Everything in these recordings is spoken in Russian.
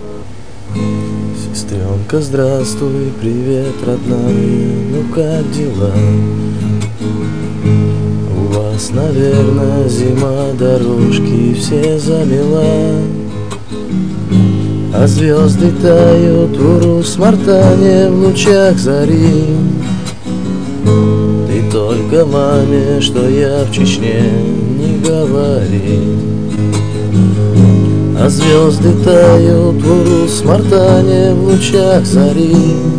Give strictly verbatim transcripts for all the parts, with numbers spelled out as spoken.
Сестренка, здравствуй, привет, родная, ну как дела? У вас, наверное, зима, дорожки все замела, а звезды тают в Урус-Мартане в лучах зари. Ты только маме, что я в Чечне, не говори. А звезды тают в Урус-Мартане в лучах зари.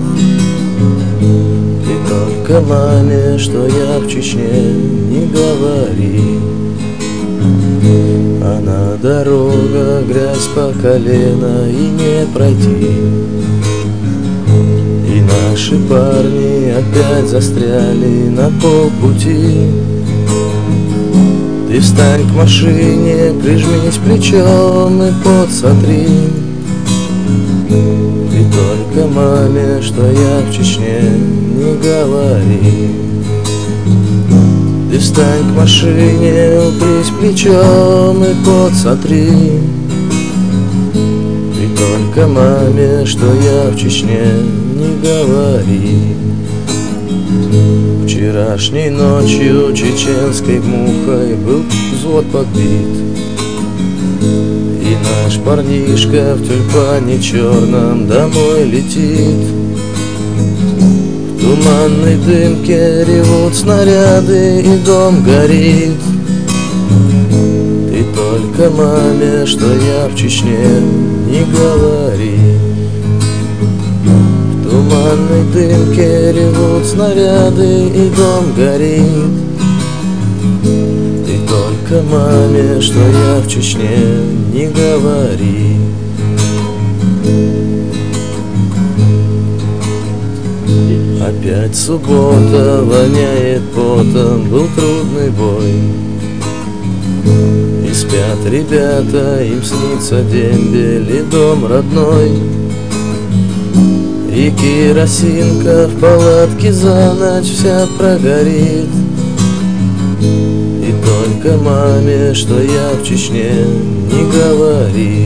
Ты только маме, что я в Чечне, не говори. Она дорога, грязь по колено и не пройти. И наши парни опять застряли на полпути. Ты встань к машине, прижмись плечом и подсотри. Ты только маме, что я в Чечне, не говори. Ты встань к машине, упрись плечом и подсотри. Ты только маме, что я в Чечне, не говори. Вчерашней ночью чеченской мухой был взвод подбит, и наш парнишка в тюльпане черном домой летит. В туманной дымке ревут снаряды и дом горит. Ты только маме, что я в Чечне, не говори. В туманной дымке ревут снаряды и дом горит. Ты только маме, что я в Чечне, не говори. Опять суббота, воняет потом, был трудный бой. И спят ребята, им снится дембель и дом родной. И керосинка в палатке за ночь вся прогорит. И только маме, что я в Чечне, не говори.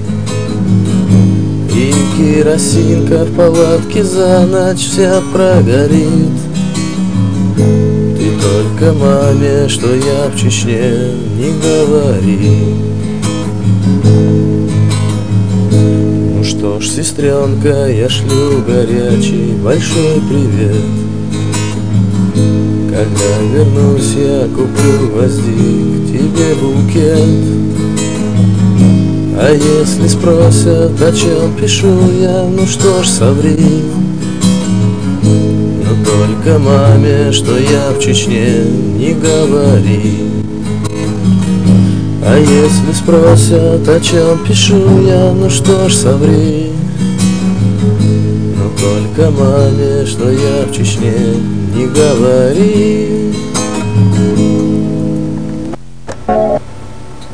И керосинка в палатке за ночь вся прогорит. Ты только маме, что я в Чечне, не говори. Ну что ж, сестренка, я шлю горячий большой привет. Когда вернусь, я куплю гвоздик, тебе букет. А если спросят, о чем пишу я, ну что ж, соври. Но только маме, что я в Чечне, не говори. А если спросят, о чем пишу я, ну что ж, соври. Но только маме, что я в Чечне, не говори.